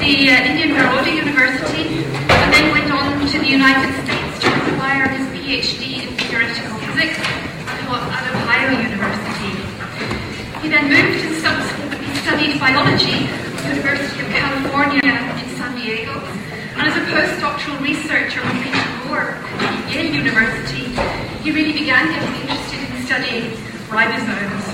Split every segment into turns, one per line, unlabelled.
the Indian Baroda University, and then went on to the United States to acquire his PhD in theoretical physics at Ohio University. He then moved and subsequently studied biology at the University of California in San Diego, and as a postdoctoral researcher with Peter Moore at Yale University, he really began getting interested in studying ribosomes.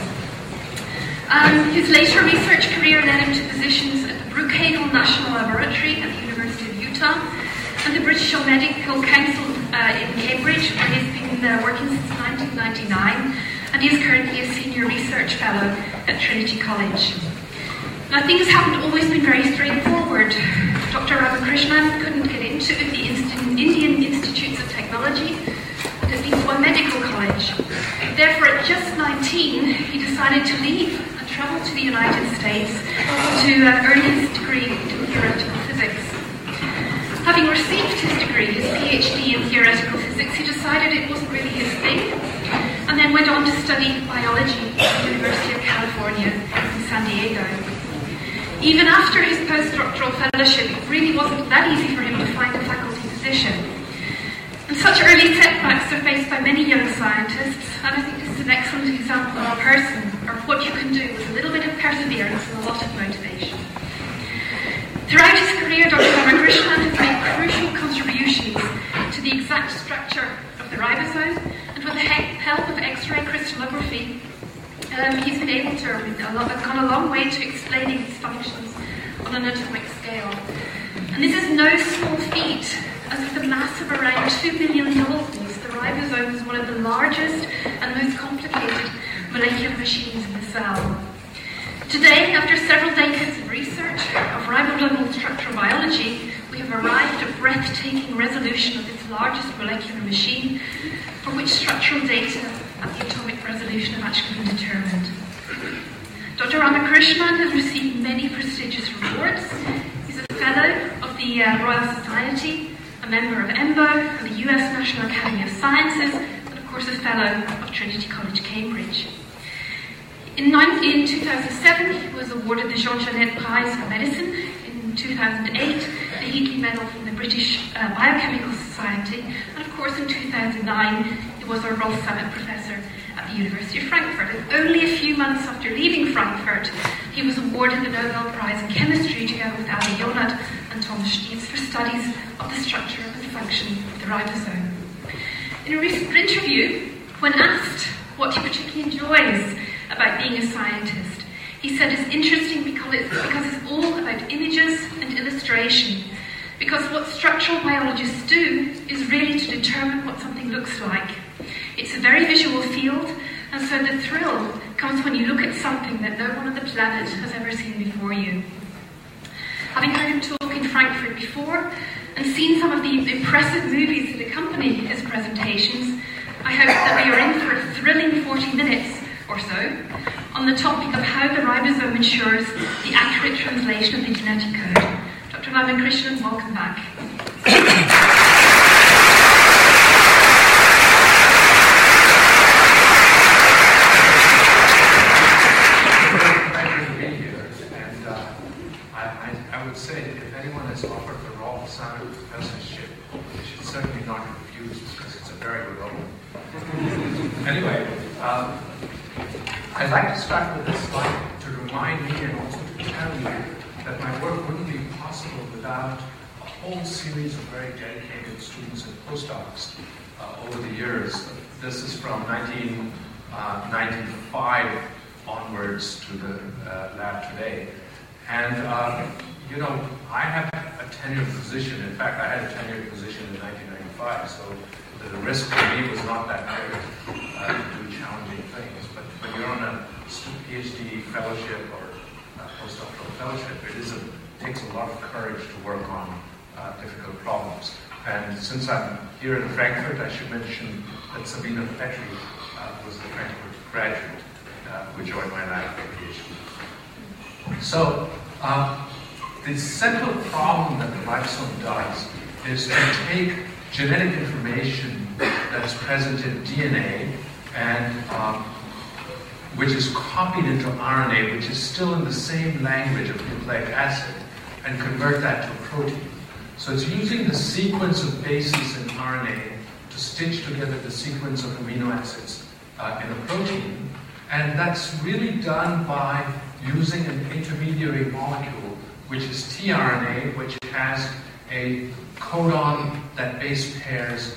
His later research career led him to positions at the Brookhaven National Laboratory at the University of Utah and the British Medical Council in Cambridge, where he's been working since 1999, and he is currently a senior research fellow at Trinity College. Now, things haven't always been very straightforward. Dr. Ramakrishnan couldn't get into the Indian Institutes of Technology and had been to a medical college. Therefore, at just 19, he decided to leave and travel to the United States to earn his degree in theoretical physics. Having received his degree, his PhD in theoretical physics, he decided it wasn't really his thing, and then went on to study biology at the University of California in San Diego. Even after his postdoctoral fellowship, it really wasn't that easy for him to find a faculty position. And such early setbacks are faced by many young scientists, and I think this is an excellent example of a person, or what you can do with a little bit of perseverance and a lot of motivation. Throughout his career, Dr. Ramakrishnan has made crucial contributions to the exact structure of the ribosome, and with the help of X-ray crystallography, he's been able to, gone a long way to explaining its functions on an atomic scale. And this is no small feat, as with a mass of around 2 billion Daltons, the ribosome is one of the largest and most complicated molecular machines in the cell. Today, after several decades of research of ribosomal structural biology, we have arrived at breathtaking resolution of this largest molecular machine, for which structural data at the atomic resolution have actually been determined. Dr. Ramakrishnan has received many prestigious awards. He's a Fellow of the Royal Society, a member of EMBO and the US National Academy of Sciences, and of course a Fellow of Trinity College, Cambridge. In 2007, he was awarded the Jean Genet Prize for Medicine. In 2008, the Heatley Medal from the British Biochemical Society, and of course in 2009, he was a Rolf Summit Professor at the University of Frankfurt. And only a few months after leaving Frankfurt, he was awarded the Nobel Prize in Chemistry together with Ali Yonad and Thomas Stietz for studies of the structure and function of the ribosome. In a recent interview, when asked what he particularly enjoys about being a scientist, he said it's interesting because it's all about images and illustration. Because what structural biologists do is really to determine what something looks like. It's a very visual field, and so the thrill comes when you look at something that no one on the planet has ever seen before you. Having heard him talk in Frankfurt before, and seen some of the impressive movies that accompany his presentations, I hope that we are in for a thrilling 40 minutes or so on the topic of how the ribosome ensures the accurate translation of the genetic code. Dr. Ramakrishnan, welcome back.
Thank you for being here. And I would say that if anyone has offered the Rolf Summit Professorship, they should certainly not refuse, because it's a very good role. Anyway, I'd like to start with this slide to remind me and also to tell you that my work wouldn't be possible without a whole series of very dedicated students and postdocs over the years. This is from 1995 onwards to the lab today. And, I have a tenured position. In fact, I had a tenured position in 1995, so the risk for me was not that great to do challenging things. But when you're on a PhD fellowship or postdoctoral fellowship, it takes a lot of courage to work on difficult problems. And since I'm here in Frankfurt, I should mention that Sabina Petri was a Frankfurt graduate who joined my lab for PhD. So the central problem that the ribosome does is to take genetic information that's present in DNA and which is copied into RNA, which is still in the same language of nucleic acid, and convert that to a protein. So it's using the sequence of bases in RNA to stitch together the sequence of amino acids in a protein. And that's really done by using an intermediary molecule, which is tRNA, which has a codon that base pairs,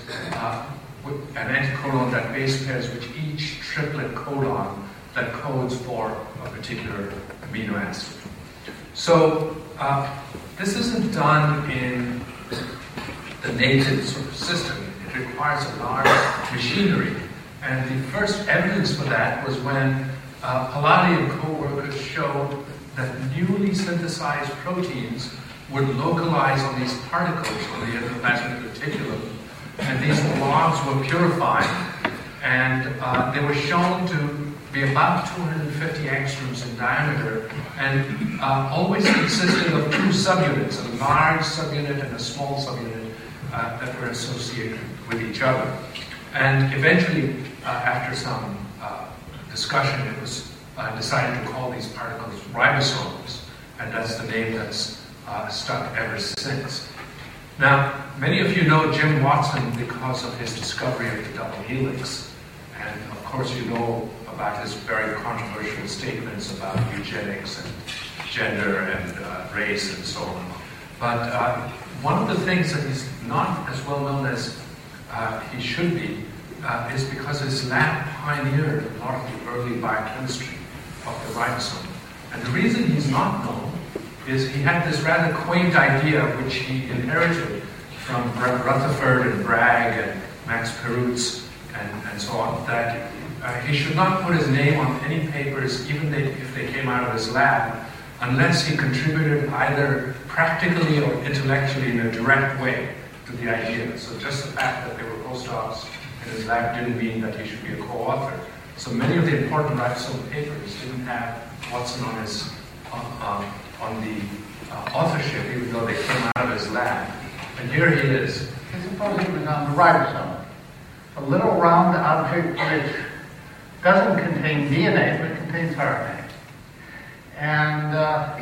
an anticodon that base pairs with each triplet codon that codes for a particular amino acid. So this isn't done in the native sort of system. It requires a large machinery. And the first evidence for that was when Palade and co-workers showed that newly synthesized proteins would localize on these particles on the endoplasmic reticulum, and these blobs were purified, and they were shown to be about 250 angstroms in diameter, and always consisted of two subunits, a large subunit and a small subunit that were associated with each other. And eventually, after some discussion, it was decided to call these particles ribosomes, and that's the name that's stuck ever since. Now, many of you know Jim Watson because of his discovery of the double helix, and of course you know about his very controversial statements about eugenics and gender and race and so on. But one of the things that he's not as well known as he should be is because his lab pioneered a lot of the early biochemistry of the ribosome. And the reason he's not known is he had this rather quaint idea which he inherited from Rutherford and Bragg and Max Perutz and so on, that he should not put his name on any papers, even if they came out of his lab, unless he contributed either practically or intellectually in a direct way to the idea. So just the fact that they were postdocs in his lab didn't mean that he should be a co-author. So many of the important ribosome papers didn't have Watson on his on the authorship, even though they came out of his lab. And here he is.
I suppose it was on the ribosome, a little round object which doesn't contain DNA, but contains RNA. And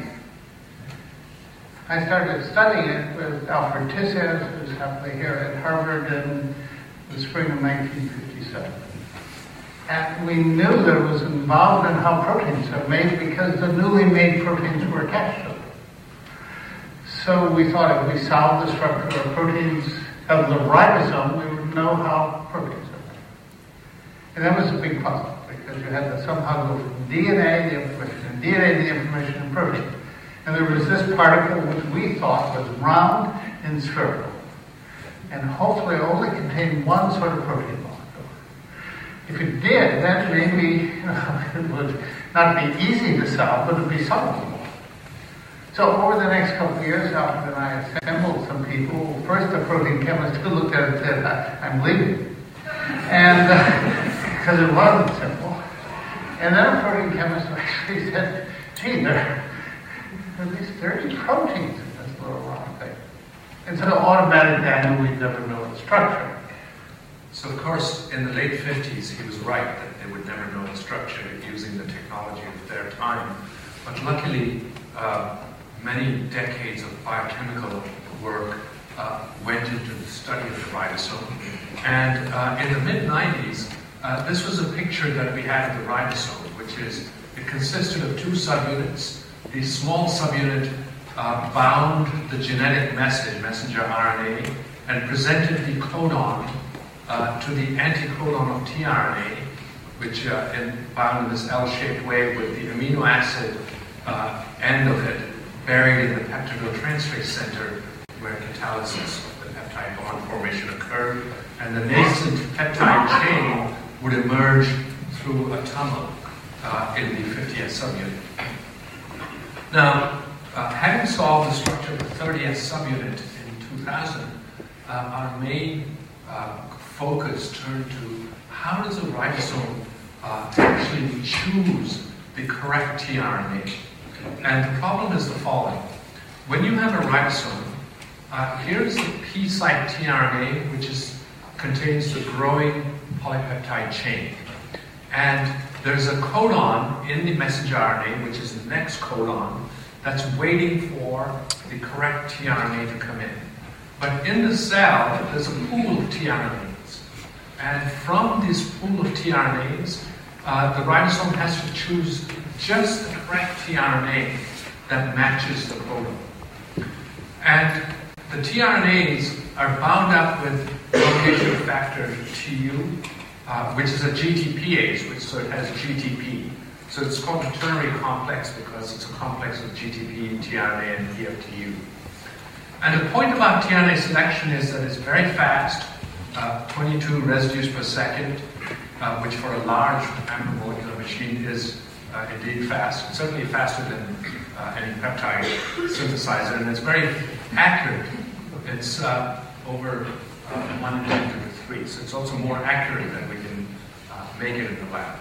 I started studying it with Alfred Tisses, who's happily here at Harvard in the spring of 1957. And we knew that it was involved in how proteins are made because the newly made proteins were attached to them. So we thought if we solved the structure of proteins of the ribosome, we would know how proteins are made. And that was a big puzzle because you had to somehow go from DNA to the information, and DNA to the information and protein. And there was this particle which we thought was round and spherical, and hopefully only contained one sort of protein molecule. If it did, then maybe it would not be easy to solve, but it would be solvable. So over the next couple of years, Alfred and I assembled some people. First, a protein chemist who looked at it and said, I'm leaving. And because it wasn't simple. And then a protein chemist actually said, gee, there are at least 30 proteins in this little round thing. And so automatically I knew we'd never know the structure.
So of course, in the late 50s, he was right that they would never know the structure using the technology of their time. But luckily, many decades of biochemical work went into the study of the ribosome. And in the mid-90s, this was a picture that we had of the ribosome, which is, it consisted of two subunits. The small subunit bound the genetic message, messenger RNA, and presented the codon to the anticodon of tRNA, which bound in this L-shaped way with the amino acid end of it buried in the peptidotransferase center where catalysis of the peptide bond formation occurred, and the nascent peptide chain would emerge through a tunnel in the 50S subunit. Now, having solved the structure of the 30S subunit in 2000, our main focus turned to how does a ribosome actually choose the correct tRNA? And the problem is the following. When you have a ribosome, here's the P site tRNA, which contains the growing polypeptide chain. And there's a codon in the messenger RNA, which is the next codon, that's waiting for the correct tRNA to come in. But in the cell, there's a pool of tRNAs. And from this pool of tRNAs, the ribosome has to choose just the correct tRNA that matches the codon. And the tRNAs are bound up with location factor TU, which is a GTPase, so it has GTP. So it's called a ternary complex because it's a complex of GTP, tRNA, and PFTU. And the point about tRNA selection is that it's very fast, 22 residues per second, which for a large macromolecular machine is indeed fast. It's certainly faster than any peptide synthesizer, and it's very accurate. It's over 1 10 to the 3, so it's also more accurate than we can make it in the lab.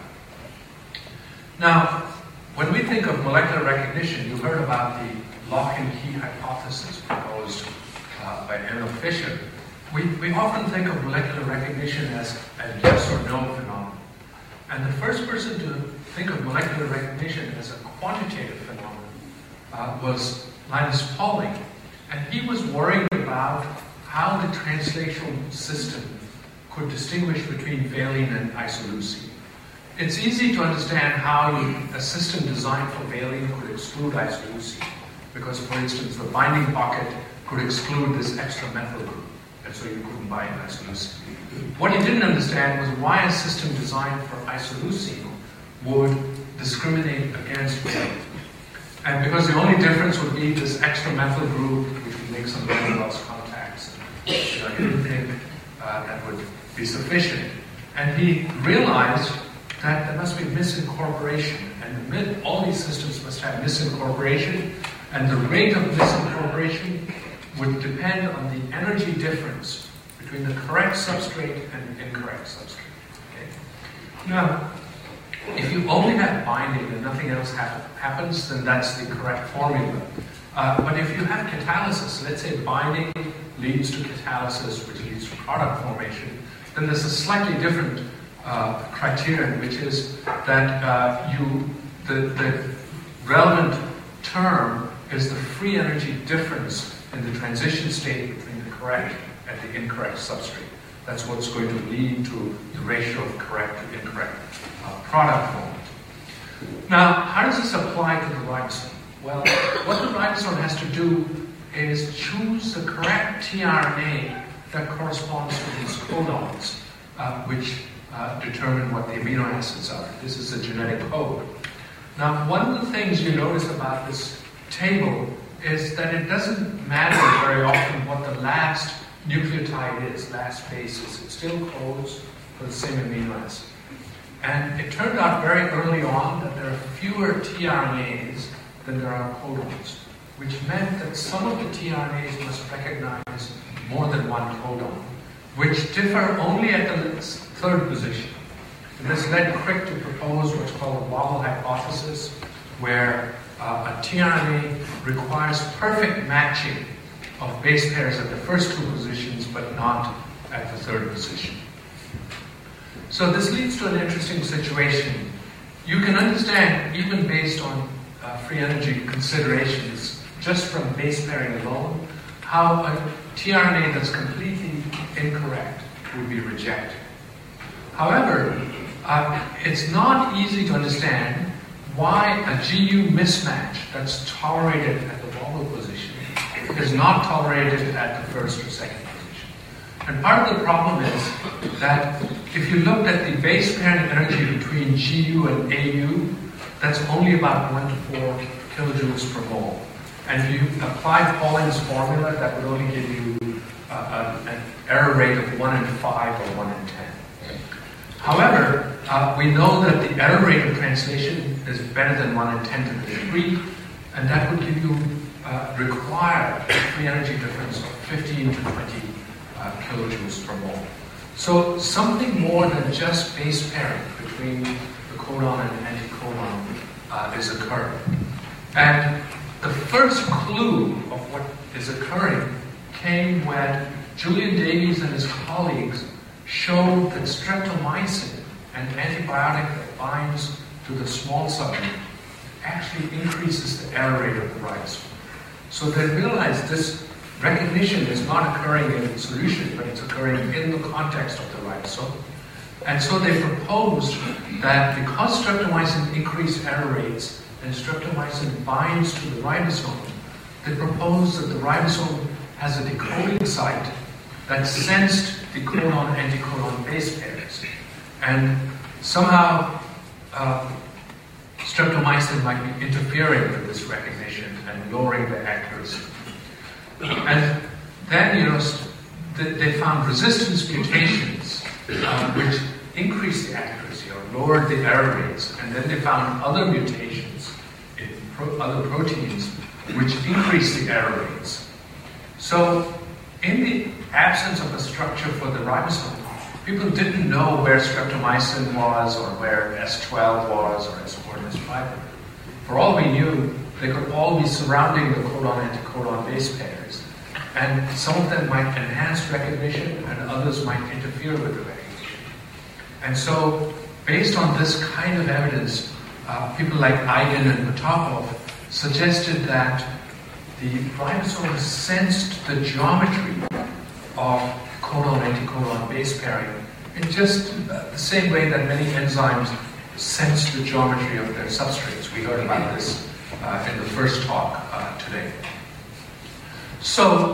Now, when we think of molecular recognition, you heard about the lock and key hypothesis proposed by Emil Fischer. We often think of molecular recognition as a yes or no phenomenon. And the first person to think of molecular recognition as a quantitative phenomenon was Linus Pauling. And he was worried about how the translational system could distinguish between valine and isoleucine. It's easy to understand how a system designed for valine could exclude isoleucine, because, for instance, the binding pocket could exclude this extra methyl group, and so you couldn't bind isoleucine. What he didn't understand was why a system designed for isoleucine would discriminate against valine. And because the only difference would be this extra methyl group, which would make some van der Waals contacts. He didn't think that would be sufficient. And he realized that there must be misincorporation. And all these systems must have misincorporation. And the rate of misincorporation would depend on the energy difference between the correct substrate and the incorrect substrate. Okay? Now, if you only have binding and nothing else happens, then that's the correct formula. But if you have catalysis, let's say binding leads to catalysis, which leads to product formation, then there's a slightly different criterion, which is that the relevant term is the free energy difference in the transition state between the correct and the incorrect substrate. That's what's going to lead to the ratio of correct to incorrect product formed. Now, how does this apply to the ribosome? Well, what the ribosome has to do is choose the correct tRNA that corresponds to these codons, which determine what the amino acids are. This is a genetic code. Now, one of the things you notice about this table is that it doesn't matter very often what the last nucleotide is, last base is. It still codes for the same amino acid. And it turned out very early on that there are fewer tRNAs than there are codons, which meant that some of the tRNAs must recognize more than one codon, which differ only at the third position. And this led Crick to propose what's called a wobble hypothesis, where a tRNA requires perfect matching of base pairs at the first two positions, but not at the third position. So this leads to an interesting situation. You can understand, even based on free energy considerations, just from base pairing alone, how a tRNA that's completely incorrect would be rejected. However, it's not easy to understand why a GU mismatch that's tolerated at the wobble position is not tolerated at the first or second position. And part of the problem is that if you looked at the base pairing energy between GU and AU, that's only about 1 to 4 kilojoules per mole. And if you apply Pauling's formula, that would only give you an error rate of 1 in 5 or 1 in 10. However, we know that the error rate of translation is better than 1 in 10 to the 3, and that would give you require a free energy difference of 15 to 20 kilojoules per mole. So something more than just base pairing between the codon and anticodon is occurring. And the first clue of what is occurring came when Julian Davies and his colleagues showed that streptomycin, an antibiotic that binds to the small subunit, actually increases the error rate of the ribosome. So they realized this recognition is not occurring in solution, but it's occurring in the context of the ribosome. And so they proposed that because streptomycin increased error rates and streptomycin binds to the ribosome, they proposed that the ribosome has a decoding site that sensed the codon-anticodon base pairs. And somehow streptomycin might be interfering with this recognition and lowering the accuracy. And then, they found resistance mutations which increased the accuracy or lowered the error rates. And then they found other mutations in other proteins which increased the error rates. So, in the absence of a structure for the ribosome, people didn't know where streptomycin was or where S12 was or S4 and S5. For all we knew, they could all be surrounding the codon-anticodon base pairs. And some of them might enhance recognition and others might interfere with the recognition. And so, based on this kind of evidence, people like Eigen and Potapov suggested that the ribosome sensed the geometry of codon-anticodon base pairing in just the same way that many enzymes sense the geometry of their substrates. We heard about this in the first talk today. So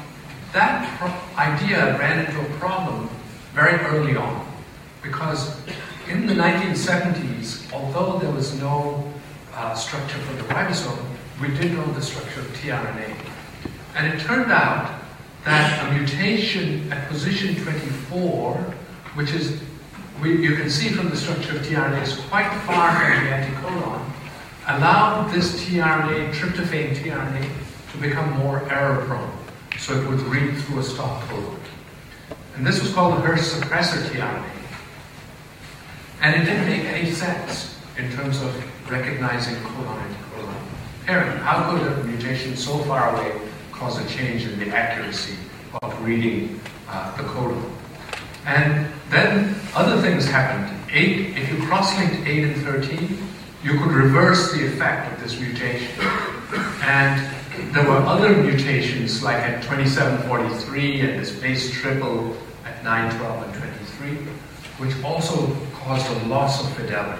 that idea ran into a problem very early on, because in the 1970s, although there was no structure for the ribosome, we did know the structure of tRNA. And it turned out that a mutation at position 24, which is, you can see from the structure of tRNA, is quite far from the anticodon, allowed this tRNA, tryptophan tRNA, to become more error-prone, so it would read through a stop codon. And this was called the Hurst suppressor tRNA. And it didn't make any sense in terms of recognizing codon-anticodon pairing. How could a mutation so far away cause a change in the accuracy of reading the codon? And then other things happened. If you cross-linked 8 and 13, you could reverse the effect of this mutation. And there were other mutations, like at 2743 and this base triple at 9, 12, and 23, which also caused a loss of fidelity.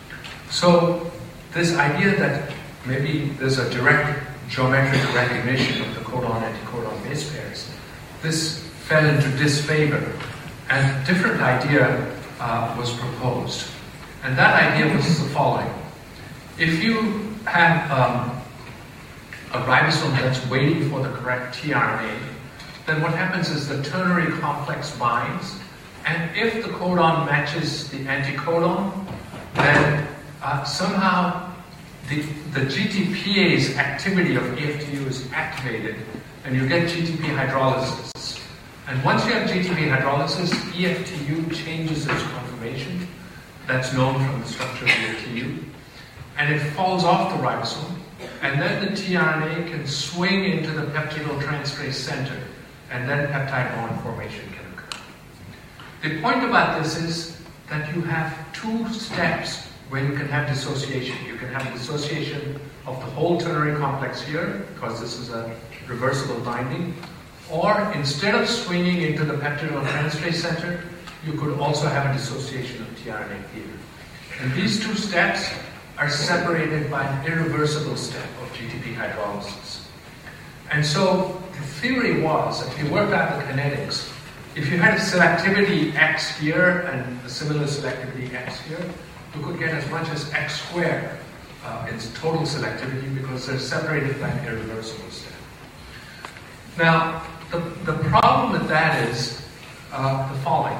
So this idea that maybe there's a direct geometric recognition of the codon-anticodon base pairs, this fell into disfavor, and a different idea was proposed. And that idea was the following. If you have a ribosome that's waiting for the correct tRNA, then what happens is the ternary complex binds, and if the codon matches the anticodon, then somehow the GTPase activity of EFTU is activated, and you get GTP hydrolysis. And once you have GTP hydrolysis, EFTU changes its conformation. That's known from the structure of EFTU. And it falls off the ribosome, and then the tRNA can swing into the peptidotransferase center, and then peptide bond formation can occur. The point about this is that you have two steps where you can have dissociation. You can have dissociation of the whole ternary complex here, because this is a reversible binding, or instead of swinging into the peptidotransferase center, you could also have a dissociation of tRNA here. And these two steps are separated by an irreversible step of GTP hydrolysis. And so the theory was, if you work out the kinetics, if you had a selectivity X here and a similar selectivity X here, you could get as much as X squared in total selectivity, because they're separated by an irreversible step. Now, the problem with that is the following.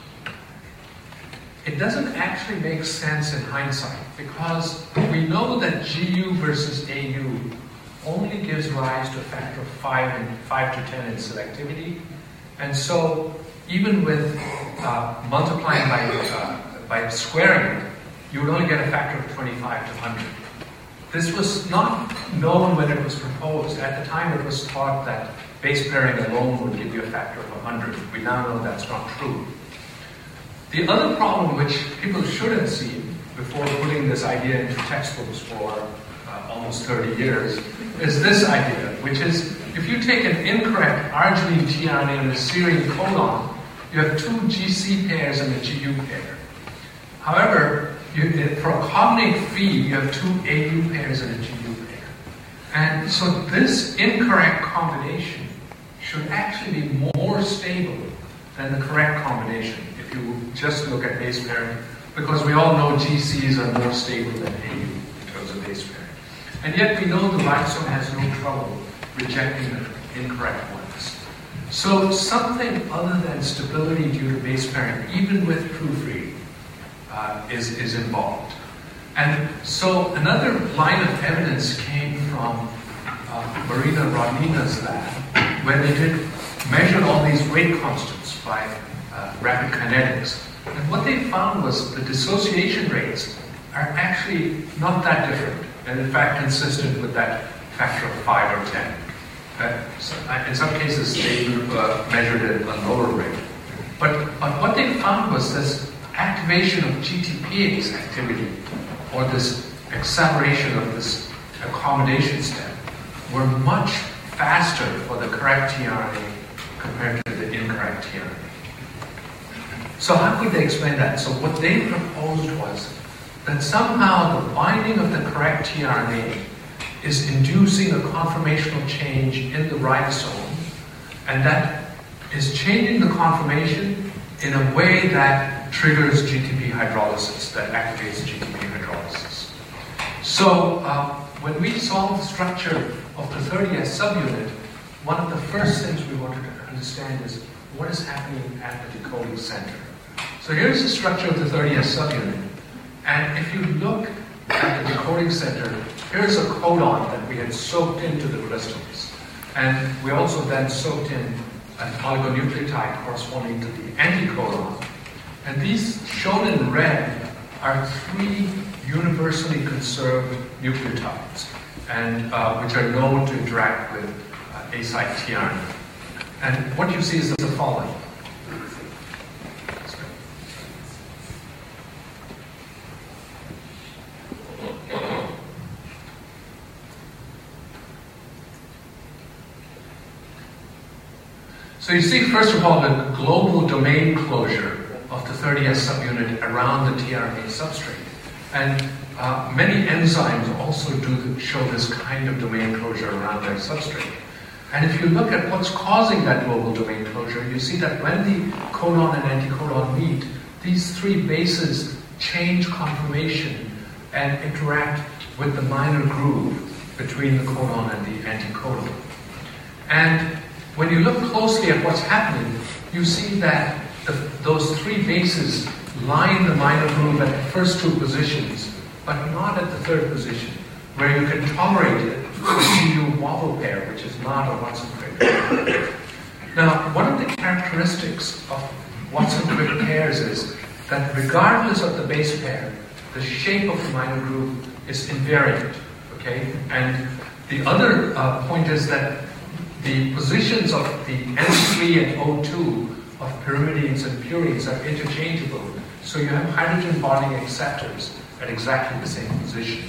It doesn't actually make sense in hindsight, because we know that GU versus AU only gives rise to a factor of 5 to 10 in selectivity. And so even with multiplying by squaring it, you would only get a factor of 25 to 100. This was not known when it was proposed. At the time it was thought that base pairing alone would give you a factor of 100. We now know that's not true. The other problem which people should have seen before putting this idea into textbooks for almost 30 years, is this idea, which is if you take an incorrect arginine tRNA and a serine codon, you have two GC pairs and a GU pair. However, for a cognate feed, you have two AU pairs and a GU pair. And so this incorrect combination should actually be more stable than the correct combination if you just look at base pairing, because we all know GCs are more stable than AU in terms of base pairing. And yet we know the ribosome has no trouble rejecting the incorrect ones. So something other than stability due to base pairing, even with proofreading, is involved. And so another line of evidence came from Marina Rodnina's lab, where they measured all these rate constants by rapid kinetics. And what they found was the dissociation rates are actually not that different, and in fact consistent with that factor of 5 or 10. In some cases, they measured it a lower rate. But what they found was this activation of GTPase activity, or this acceleration of this accommodation step, were much faster for the correct tRNA compared to the incorrect tRNA. So how could they explain that? So what they proposed was that somehow the binding of the correct tRNA is inducing a conformational change in the ribosome, and that is changing the conformation in a way that triggers GTP hydrolysis, that activates GTP hydrolysis. So when we solved the structure of the 30S subunit, one of the first things we wanted to understand is what is happening at the decoding center. So here's the structure of the 30S subunit. And if you look at the decoding center, here's a codon that we had soaked into the crystals. And we also then soaked in an oligonucleotide corresponding to the anticodon. And these shown in red are 3 universally conserved nucleotides, and which are known to interact with A site tRNA. And what you see is the following. So you see, first of all, the global domain closure of the 30S subunit around the tRNA substrate. And many enzymes also show this kind of domain closure around their substrate. And if you look at what's causing that global domain closure, you see that when the codon and anticodon meet, these 3 bases change conformation and interact with the minor groove between the codon and the anticodon. And when you look closely at what's happening, you see that those 3 bases line the minor groove at the first 2 positions, but not at the 3rd position, where you can tolerate it with a GU wobble pair, which is not a Watson-Crick pair. Now, one of the characteristics of Watson-Crick pairs is that regardless of the base pair, the shape of the minor groove is invariant, okay? And the other point is that the positions of the N3 and O2 of pyrimidines and purines are interchangeable, so you have hydrogen bonding acceptors at exactly the same position.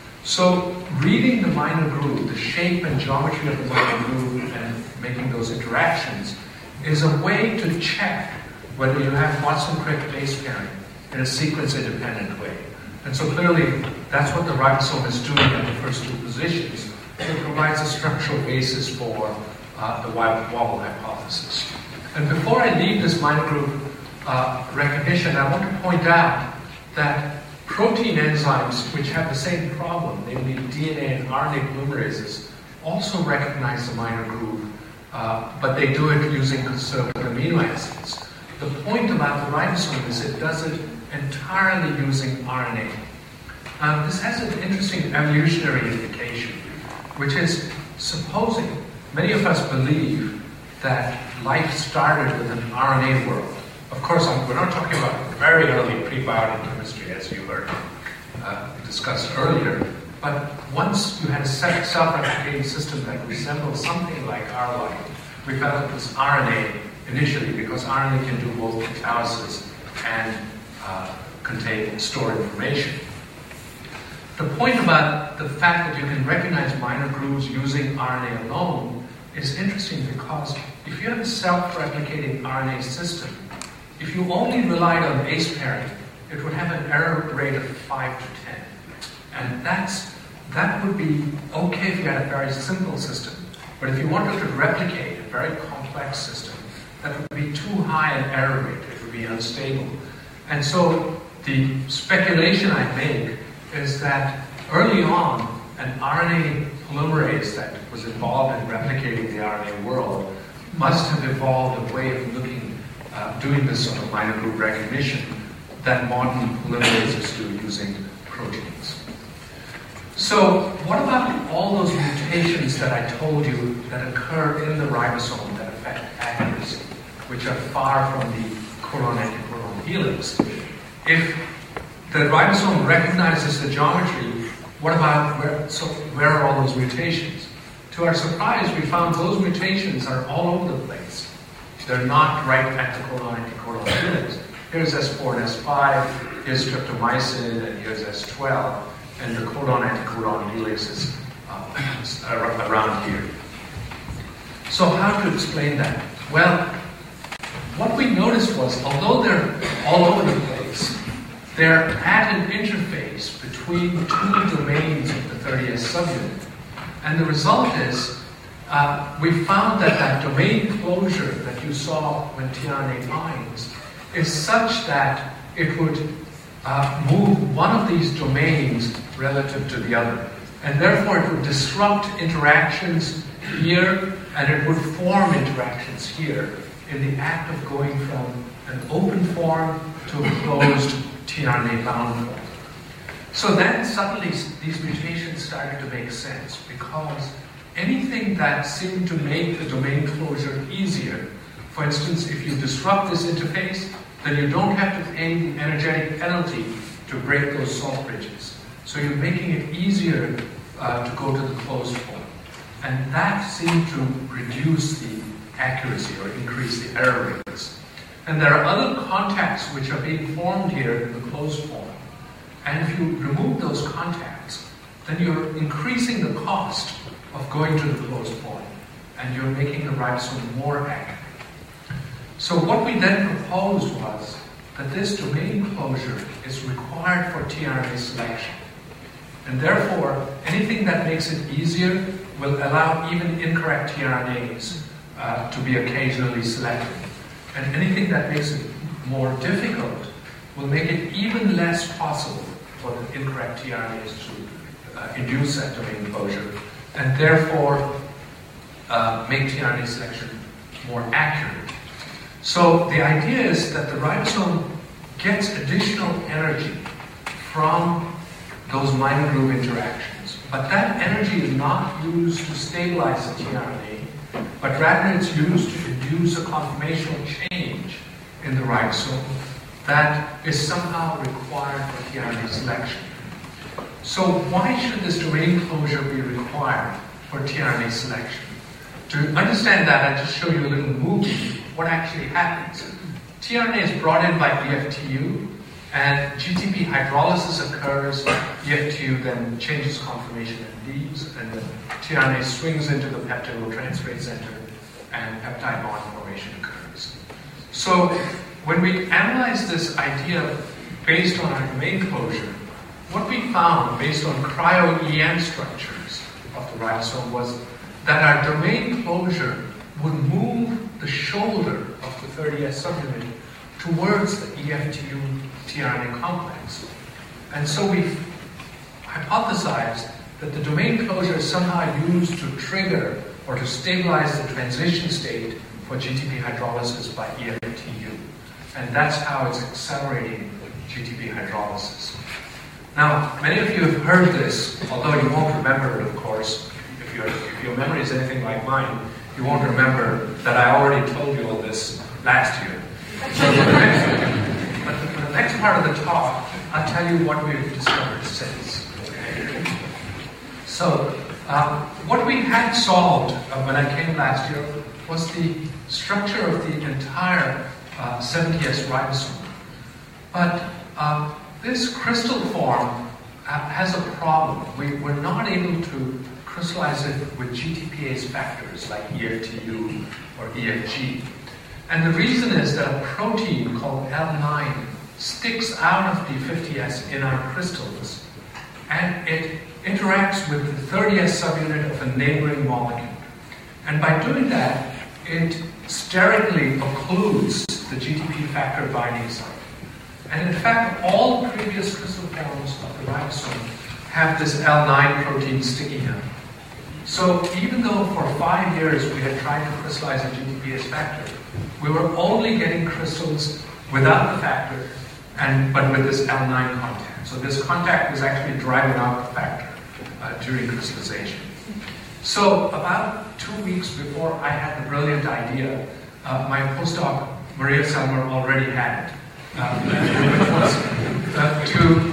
So reading the minor groove, the shape and geometry of the minor groove and making those interactions is a way to check whether you have Watson-Crick base pairing in a sequence-independent way. And so clearly, that's what the ribosome is doing at the first 2 positions. It provides a structural basis for the wobble hypothesis. And before I leave this minor groove recognition, I want to point out that protein enzymes, which have the same problem, namely DNA and RNA polymerases, also recognize the minor groove, but they do it using conserved amino acids. The point about the ribosome is it does it entirely using RNA. This has an interesting evolutionary implication, which is supposing many of us believe that life started with an RNA world. Of course, we're not talking about very early prebiotic chemistry, as you heard discussed earlier, but once you had a self-replicating system that resembled something like our life, we felt it was RNA initially, because RNA can do both catalysis and store information. The point about the fact that you can recognize minor grooves using RNA alone is interesting because if you have a self-replicating RNA system, if you only relied on base pairing, it would have an error rate of 5 to 10. And that would be okay if you had a very simple system. But if you wanted to replicate a very complex system, that would be too high an error rate. It would be unstable. And so the speculation I make is that early on, an RNA polymerase that was involved in replicating the RNA world must have evolved a way of doing this sort of minor group recognition that modern polymerases do using proteins. So what about all those mutations that I told you that occur in the ribosome that affect accuracy, which are far from the codon-anticodon helix? If the ribosome recognizes the geometry, what about where are all those mutations? To our surprise, we found those mutations are all over the place. They're not right at the codon-anticodon helix. Here's S4 and S5, here's streptomycin, and here's S12, and the codon-anticodon helix is around here. So how to explain that? Well, what we noticed was, although they're all over the place, they're at an interface between two domains of the 30S subunit. And the result is, we found that domain closure that you saw when tRNA binds is such that it would move one of these domains relative to the other. And therefore it would disrupt interactions here, and it would form interactions here in the act of going from an open form to a closed tRNA bound form. So then suddenly these mutations started to make sense, because anything that seemed to make the domain closure easier, for instance, if you disrupt this interface, then you don't have to pay the energetic penalty to break those salt bridges. So you're making it easier to go to the closed form. And that seemed to reduce the accuracy or increase the error rates. And there are other contacts which are being formed here in the closed form. And if you remove those contacts, then you're increasing the cost of going to the closed form, and you're making the ribosome more accurate. So what we then proposed was that this domain closure is required for tRNA selection. And therefore, anything that makes it easier will allow even incorrect tRNAs to be occasionally selected. And anything that makes it more difficult will make it even less possible for the incorrect tRNAs to induce that domain closure, and therefore make tRNA selection more accurate. So the idea is that the ribosome gets additional energy from those minor groove interactions, but that energy is not used to stabilize the tRNA, but rather it's used to induce a conformational change in the ribosome that is somehow required for tRNA selection. So why should this domain closure be required for tRNA selection? To understand that, I just show you a little movie. What actually happens? tRNA is brought in by EFTU, and GTP hydrolysis occurs. EFTU then changes conformation and leaves, and the tRNA swings into the peptidyl-transferase center, and peptide bond formation occurs. So when we analyze this idea based on our domain closure, what we found based on cryo-EM structures of the ribosome was that our domain closure would move the shoulder of the 30S subunit towards the EFTU tRNA complex. And so we hypothesized that the domain closure is somehow used to trigger or to stabilize the transition state for GTP hydrolysis by EFTU. And that's how it's accelerating GTP hydrolysis. Now, many of you have heard this, although you won't remember it, of course. If your memory is anything like mine, you won't remember that I already told you all this last year. So for the next part of the talk, I'll tell you what we've discovered since. Okay? So, what we had solved when I came last year was the structure of the entire 70S ribosome. But this crystal form has a problem. We're not able to crystallize it with GTPase factors like EFTU or EFG. And the reason is that a protein called L9 sticks out of the 50S in our crystals, and it interacts with the 30S subunit of a neighboring molecule. And by doing that, it sterically occludes the GTP factor binding site. And in fact, all previous crystal forms of the ribosome have this L9 protein sticking out. So even though for 5 years we had tried to crystallize a GTPase factor, we were only getting crystals without the factor, but with this L9 contact. So this contact was actually driving out the factor during crystallization. So about 2 weeks before I had the brilliant idea, my postdoc, Maria Selmer, already had it. Which was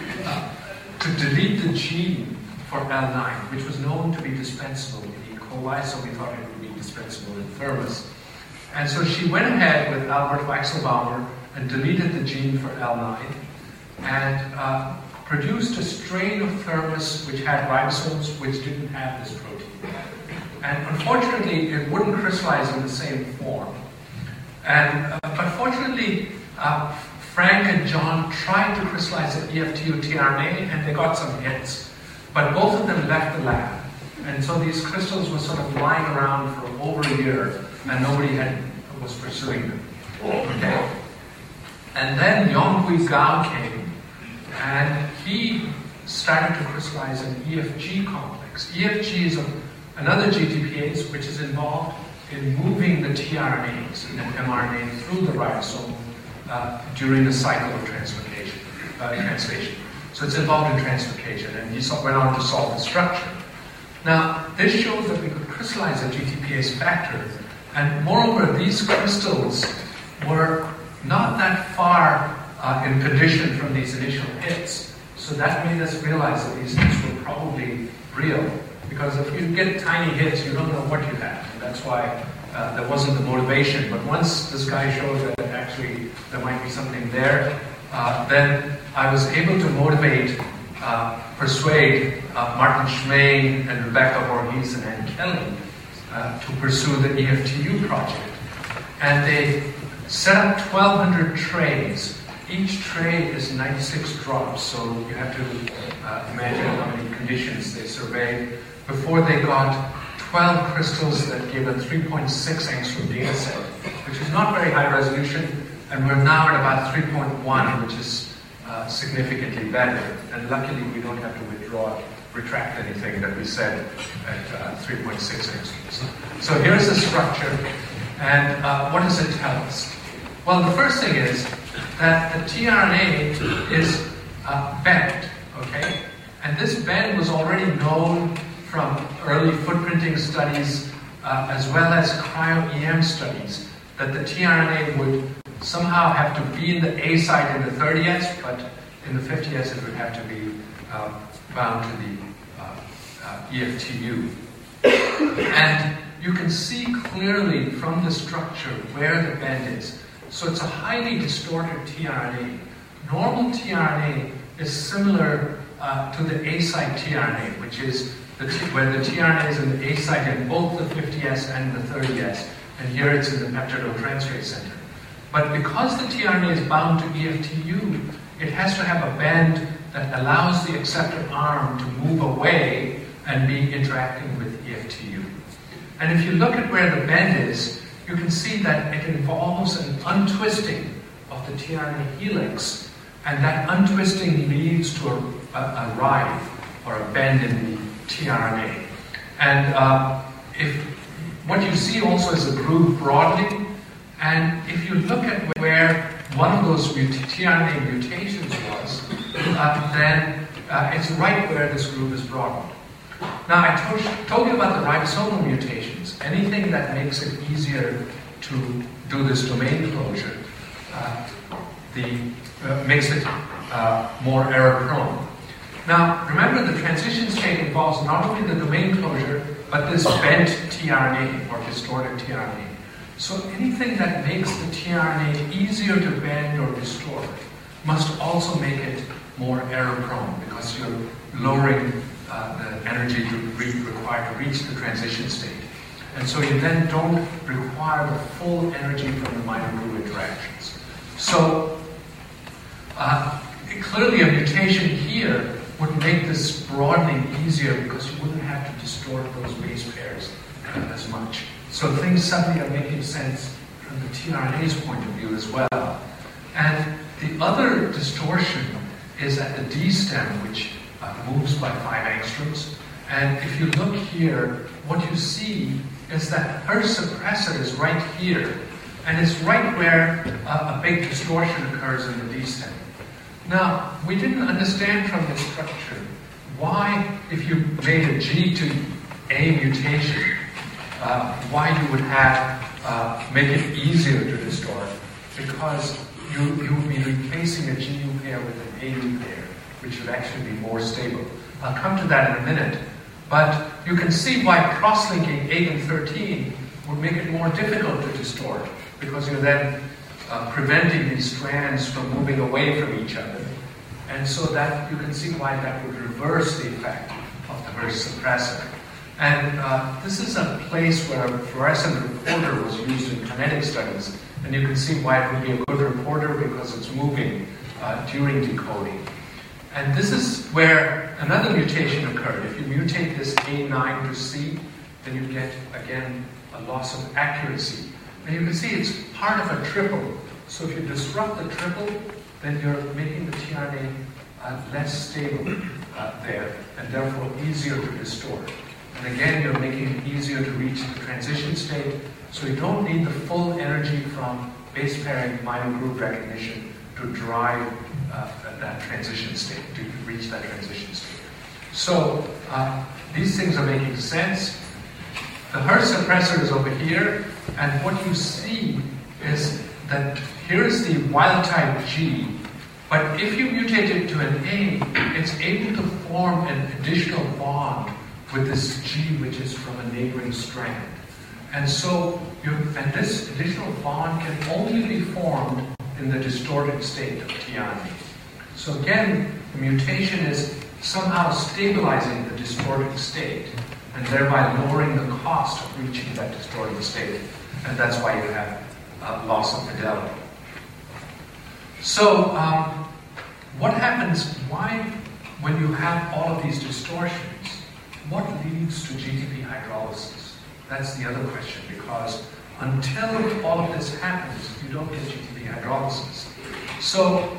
to delete the gene for L9, which was known to be dispensable in E. coli, so we thought it would be dispensable in Thermus. And so she went ahead with Albert Weichselbaumer and deleted the gene for L9 and produced a strain of Thermus which had ribosomes which didn't have this protein. And unfortunately, it wouldn't crystallize in the same form. And but fortunately, Frank and John tried to crystallize an EFTU tRNA and they got some hits. But both of them left the lab. And so these crystals were sort of lying around for over a year and nobody was pursuing them. Okay. And then Yonghui Gao came and he started to crystallize an EFG complex. EFG is another GTPase which is involved in moving the tRNAs and mRNA through the ribosome during the cycle of translation. So it's involved in translocation, and he went on to solve the structure. Now, this shows that we could crystallize a GTPase factor, and moreover, these crystals were not that far in condition from these initial hits. So that made us realize that these hits were probably real, because if you get tiny hits, you don't know what you have. And that's why there wasn't the motivation. But once this guy showed that actually there might be something there, then I was able to persuade Martin Schmein and Rebecca Voorhees and Ann Kelly to pursue the EFTU project. And they set up 1,200 trays. Each tray is 96 drops, so you have to imagine how many conditions they surveyed before they got 12 crystals that gave a 3.6 angstrom data set, which is not very high resolution, and we're now at about 3.1, which is significantly better. And luckily, we don't have to retract anything that we said at 3.6 angstroms. So here's the structure, and what does it tell us? Well, the first thing is that the tRNA is bent, okay? And this bend was already known from early footprinting studies as well as cryo-EM studies, that the tRNA would somehow have to be in the A site in the 30S, but in the 50S it would have to be bound to the EFTU. And you can see clearly from the structure where the bend is. So it's a highly distorted tRNA. Normal tRNA is similar to the A site tRNA, which is where the tRNA is in the A site in both the 50S and the 30S, and here it's in the peptidotransferase center. But because the tRNA is bound to EFTU, it has to have a bend that allows the acceptor arm to move away and be interacting with EFTU. And if you look at where the bend is, you can see that it involves an untwisting of the tRNA helix, and that untwisting leads to a rive or a bend in the tRNA. And what you see also is a groove broadening, and if you look at where one of those tRNA mutations was, then it's right where this groove is broadened. Now, I told you about the ribosomal mutations. Anything that makes it easier to do this domain closure makes it more error-prone. Now, remember, the transition state involves not only the domain closure, but this bent tRNA or distorted tRNA. So anything that makes the tRNA easier to bend or distort must also make it more error-prone because you're lowering the energy required to reach the transition state. And so you then don't require the full energy from the minor groove interactions. So clearly a mutation here would make this broadening easier because you wouldn't have to distort those base pairs as much. So things suddenly are making sense from the tRNA's point of view as well. And the other distortion is at the D stem, which moves by 5 angstroms. And if you look here, what you see is that her suppressor is right here, and it's right where a big distortion occurs in the D stem. Now, we didn't understand from this structure why, if you made a G to A mutation, why you would have make it easier to distort, because you would be replacing a GU pair with an AU pair, which would actually be more stable. I'll come to that in a minute. But you can see why cross-linking 8 and 13 would make it more difficult to distort, because you're then preventing these strands from moving away from each other. And so that you can see why that would reverse the effect of the Hertz suppressor. And this is a place where a fluorescent reporter was used in kinetic studies. And you can see why it would be a good reporter, because it's moving during decoding. And this is where another mutation occurred. If you mutate this A9 to C, then you get, again, a loss of accuracy. And you can see it's part of a triple. So if you disrupt the triple, then you're making the tRNA less stable there, and therefore easier to distort. And again, you're making it easier to reach the transition state, so you don't need the full energy from base pairing minor groove recognition to drive that transition state, to reach that transition state. So these things are making sense. The Hertz suppressor is over here, and what you see is that here's the wild type G, but if you mutate it to an A, it's able to form an additional bond with this G, which is from a neighboring strand. And so this additional bond can only be formed in the distorted state of tRNA. So again, the mutation is somehow stabilizing the distorted state, and thereby lowering the cost of reaching that distorted state. And that's why you have loss of fidelity. So what happens, when you have all of these distortions, what leads to GTP hydrolysis? That's the other question, because until all of this happens, you don't get GTP hydrolysis. So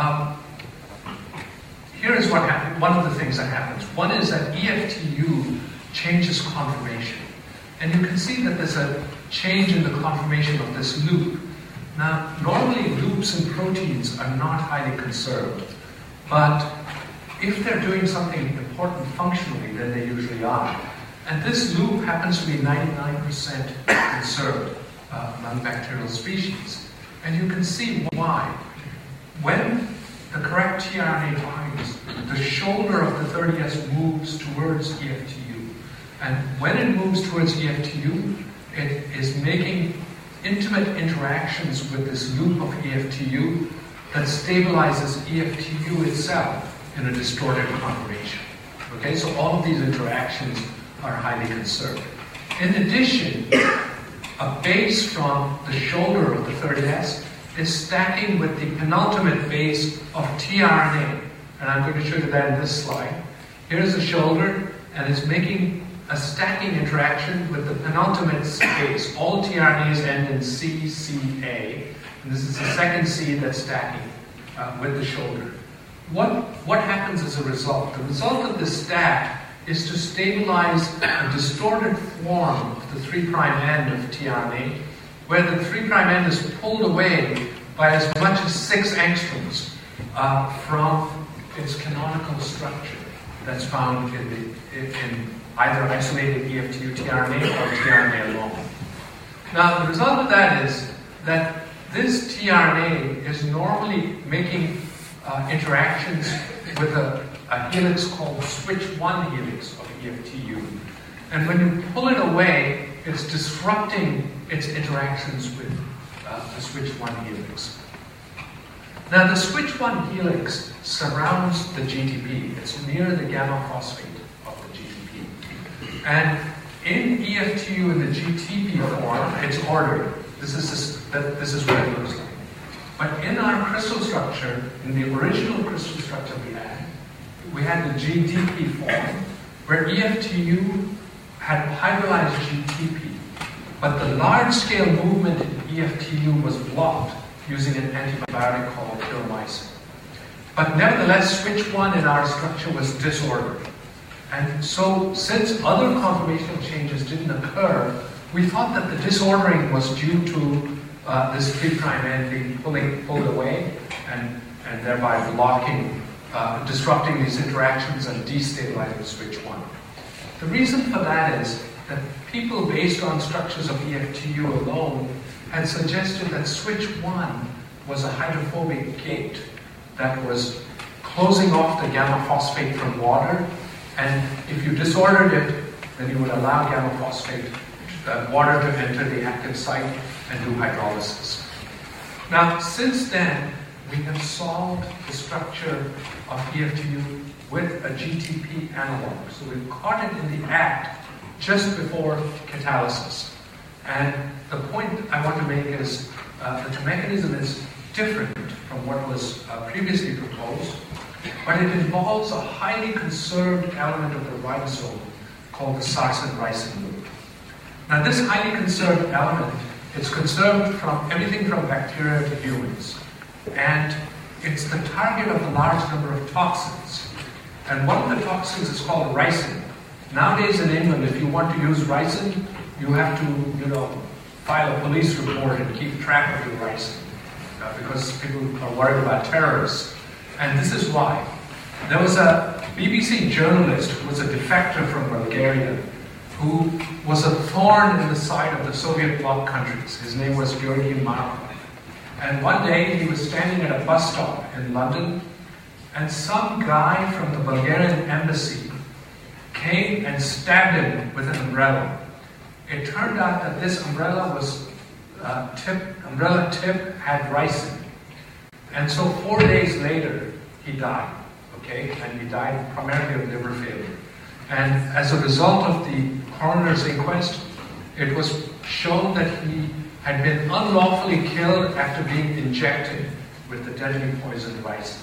here is what happens. One of the things that happens. One is that EFTU changes conformation. And you can see that there's a change in the conformation of this loop. Now, normally loops in proteins are not highly conserved, but if they're doing something important functionally, then they usually are. And this loop happens to be 99% conserved among bacterial species. And you can see why. When the correct tRNA binds, the shoulder of the 30S moves towards EFTU. And when it moves towards EFTU, it is making intimate interactions with this loop of EFTU that stabilizes EFTU itself in a distorted conformation. Okay, so all of these interactions are highly conserved. In addition, a base from the shoulder of the 30S is stacking with the penultimate base of tRNA. And I'm going to show you that in this slide. Here's the shoulder, and it's making a stacking interaction with the penultimate base. All tRNAs end in CCA, and this is the second C that's stacking with the shoulder. What happens as a result? The result of the stack is to stabilize a distorted form of the 3' end of tRNA, where the 3' end is pulled away by as much as 6 angstroms from its canonical structure that's found in either isolated EFTU tRNA or tRNA alone. Now, the result of that is that this tRNA is normally making interactions with a helix called switch 1 helix of EFTU. And when you pull it away, it's disrupting its interactions with the switch 1 helix. Now the switch 1 helix surrounds the GTP. It's near the gamma phosphate of the GTP. And in EFTU in the GTP form, it's ordered. This is what it looks like. But in our crystal structure, in the original crystal structure we had the GDP form, where EFTU had hydrolyzed GTP. But the large-scale movement in EFTU was blocked using an antibiotic called pyrimycin. But nevertheless, switch 1 in our structure was disordered. And so, since other conformational changes didn't occur, we thought that the disordering was due to this 3' end being pulled away and thereby blocking, disrupting these interactions and destabilizing switch 1. The reason for that is that people based on structures of EFTU alone had suggested that switch 1 was a hydrophobic gate that was closing off the gamma phosphate from water, and if you disordered it, then you would allow gamma phosphate, water to enter the active site and do hydrolysis. Now, since then, we have solved the structure of EFTU with a GTP analog. So we've caught it in the act just before catalysis. And the point I want to make is that the mechanism is different from what was previously proposed, but it involves a highly conserved element of the ribosome called the sarsen-ricin loop. Now this highly conserved element is conserved from everything from bacteria to humans, and it's the target of a large number of toxins. And one of the toxins is called ricin. Nowadays in England, if you want to use ricin, you have to, file a police report and keep track of your ricin, because people are worried about terrorists. And this is why. There was a BBC journalist who was a defector from Bulgaria, who was a thorn in the side of the Soviet bloc countries. His name was Georgy Markov. And one day he was standing at a bus stop in London, and some guy from the Bulgarian embassy came and stabbed him with an umbrella. It turned out that this umbrella was umbrella tip had ricin. And so 4 days later, he died, And he died primarily of liver failure. And as a result of the coroner's inquest, it was shown that he had been unlawfully killed after being injected with the deadly poison ricin.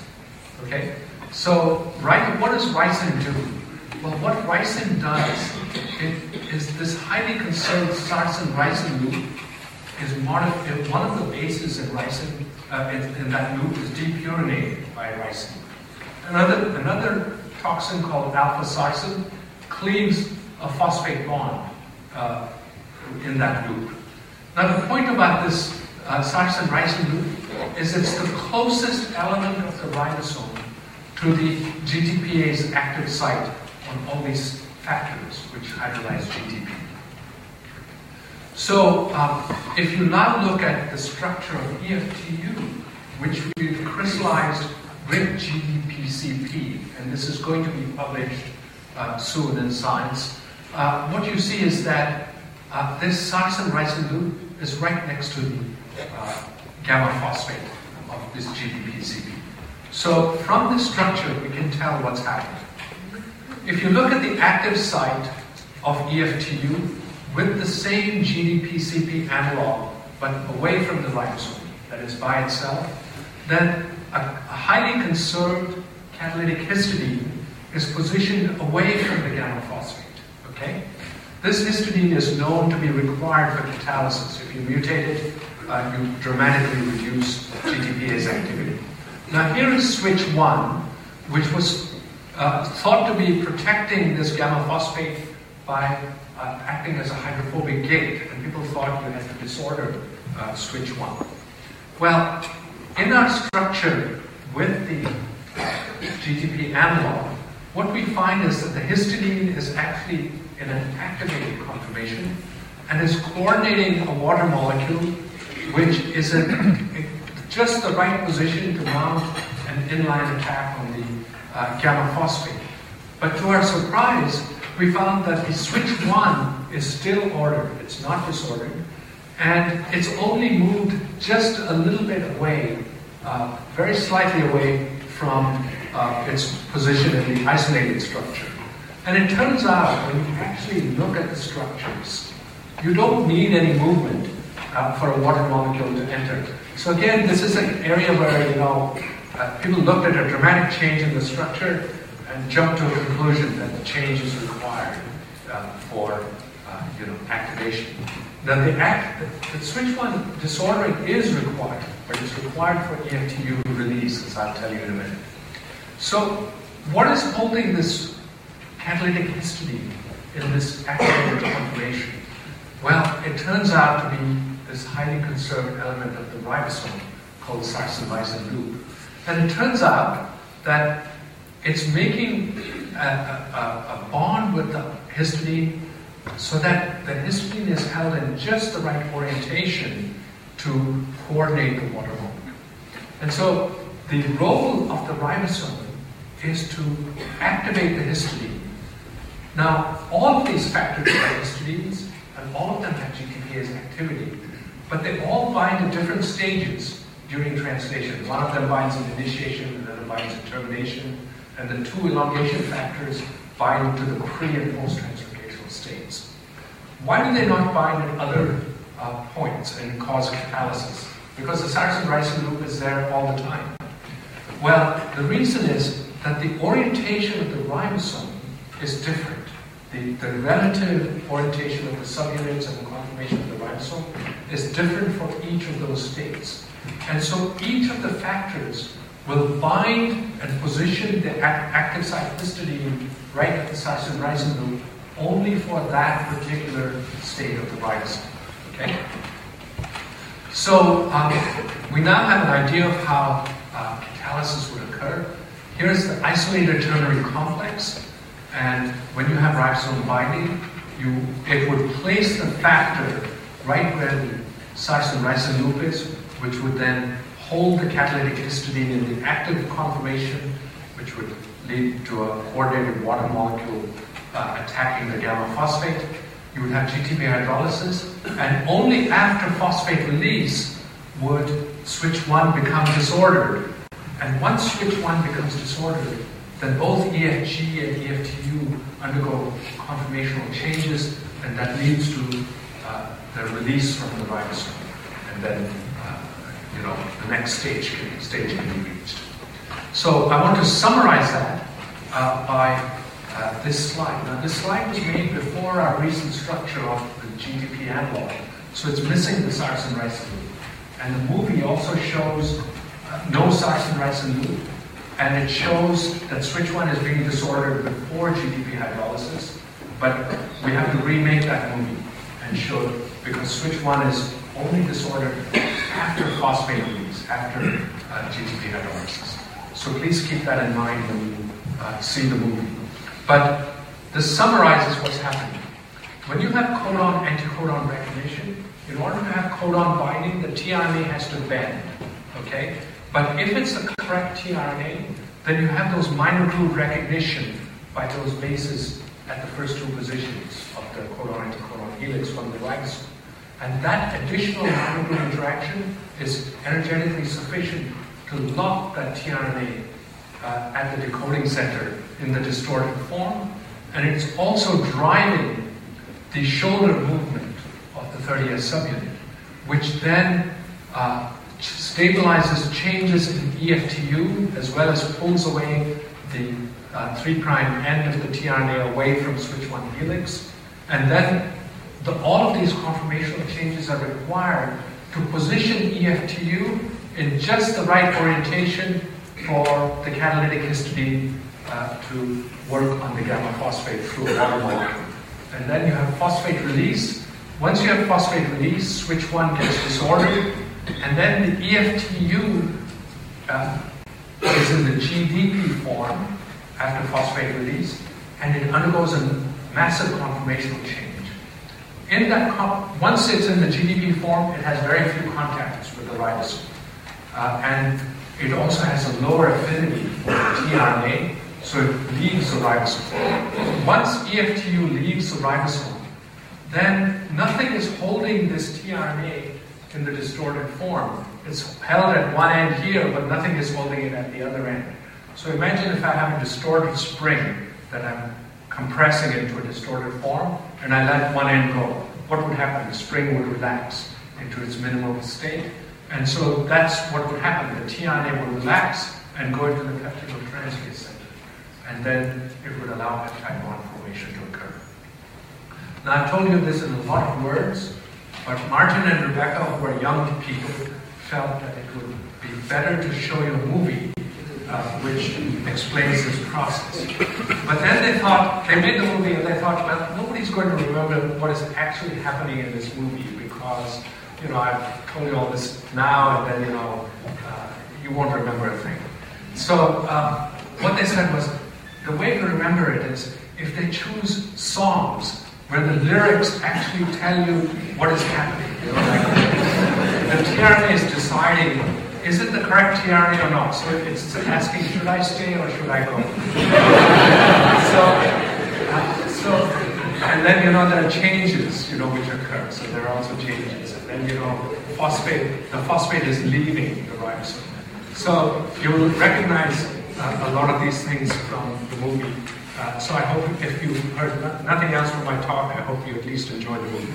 So what does ricin do? Well, what ricin does is this highly conserved sarsen-ricin loop is one of the bases in ricin, in that loop is depurinated by ricin. Another toxin called alpha-sarsen cleaves a phosphate bond in that loop. Now the point about this sarsen-ricin loop is it's the closest element of the ribosome to the GTPase active site on all these factors which hydrolyze GTP. So if you now look at the structure of EFTU, which we've crystallized with GDPCP, and this is going to be published soon in Science, what you see is that this sarsen-ricin loop is right next to the gamma phosphate of this GDPCP. So from this structure, we can tell what's happening. If you look at the active site of EFTU with the same GDPCP analog, but away from the ribosome, that is by itself, then a highly conserved catalytic histidine is positioned away from the gamma phosphate. This histidine is known to be required for catalysis. If you mutate it, you dramatically reduce GTPase activity. Now here is switch 1, which was thought to be protecting this gamma phosphate by acting as a hydrophobic gate, and people thought you had to disorder switch 1. Well, in our structure with the GTP analog, what we find is that the histidine is actually in an activated conformation and is coordinating a water molecule which is in just the right position to mount an inline attack on the gamma phosphate. But to our surprise, we found that the switch 1 is still ordered, it's not disordered, and it's only moved just a little bit away very slightly away from its position in the isolated structure. And it turns out, when you actually look at the structures, you don't need any movement for a water molecule to enter. So again, this is an area where, people looked at a dramatic change in the structure and jumped to a conclusion that the change is required for activation. Now the switch 1 disordering is required, but it's required for EFTU release, as I'll tell you in a minute. So what is holding this catalytic histidine in this activated conformation? Well, it turns out to be this highly conserved element of the ribosome called sarsen-ricin loop. And it turns out that it's making a bond with the histidine so that the histidine is held in just the right orientation to coordinate the water molecule. And so the role of the ribosome is to activate the histidine. Now, all of these factors are histidines, and all of them have GTPase activity, but they all bind at different stages during translation. One of them binds in initiation, another binds in termination, and the two elongation factors bind to the pre- and post-translocational states. Why do they not bind at other points and cause catalysis? Because the sarsen-ricin loop is there all the time. Well, the reason is that the orientation of the ribosome is different. The relative orientation of the subunits and the conformation of the ribosome is different for each of those states. And so each of the factors will bind and position the active site histidine right at the sarsen-ricin loop only for that particular state of the ribosome. Okay? So we now have an idea of how catalysis would occur. Here's the isolated ternary complex, and when you have ribosome binding, it would place the factor right where the sarsen-ricin loop is, which would then hold the catalytic histidine in the active conformation, which would lead to a coordinated water molecule attacking the gamma phosphate. You would have GTP hydrolysis, and only after phosphate release would switch 1 become disordered. And once switch 1 becomes disordered, then both EFG and EFTU undergo conformational changes, and that leads to the release from the ribosome. And then, the next stage can be reached. So I want to summarize that by this slide. Now, this slide was made before our recent structure of the GTP analog, so it's missing the sarsen-ricin loop. And the movie also shows no sarsen-ricin loop, and it shows that switch 1 is being disordered before GTP hydrolysis, but we have to remake that movie and show it because switch 1 is only disordered after phosphate release, after GTP hydrolysis. So please keep that in mind when you see the movie. But this summarizes what's happening. When you have codon-anticodon recognition, in order to have codon binding, the tRNA has to bend, okay? But if it's the correct tRNA, then you have those minor groove recognition by those bases at the first two positions of the codon-anticodon helix from the ribosome. And that additional minor groove interaction is energetically sufficient to lock that tRNA at the decoding center in the distorted form, and it's also driving the shoulder movement of the 30S subunit, which then stabilizes changes in EFTU as well as pulls away the 3' end of the tRNA away from switch 1 helix. And then all of these conformational changes are required to position EFTU in just the right orientation for the catalytic histidine to work on the gamma phosphate through a water molecule. And then you have phosphate release. Once you have phosphate release, switch 1 gets disordered, and then the EFTU is in the GDP form after phosphate release, and it undergoes a massive conformational change. In that, once it's in the GDP form, it has very few contacts with the ribosome, and it also has a lower affinity for the tRNA, so it leaves the ribosome. Once EFTU leaves the ribosome, then nothing is holding this tRNA in the distorted form. It's held at one end here, but nothing is holding it at the other end. So imagine if I have a distorted spring that I'm compressing into a distorted form, and I let one end go. What would happen? The spring would relax into its minimal state, and so that's what would happen. The tRNA would relax and go into the peptidyl transferase center, and then it would allow peptide bond formation to occur. Now, I've told you this in a lot of words, but Martin and Rebecca, who are young people, felt that it would be better to show you a movie which explains this process. But then they thought, they made the movie and they thought, well, nobody's going to remember what is actually happening in this movie because, I've told you all this now and then, you won't remember a thing. So what they said was, the way to remember it is if they choose songs where the lyrics actually tell you what is happening. The tRNA is deciding, is it the correct tRNA or not? So it's asking, should I stay or should I go? And then, there are changes, which occur. So there are also changes. And then, the phosphate is leaving the ribosome. So you'll recognize a lot of these things from the movie. So I hope if you heard nothing else from my talk, I hope you at least enjoyed the movie.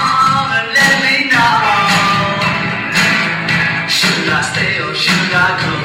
Should I stay or should I go?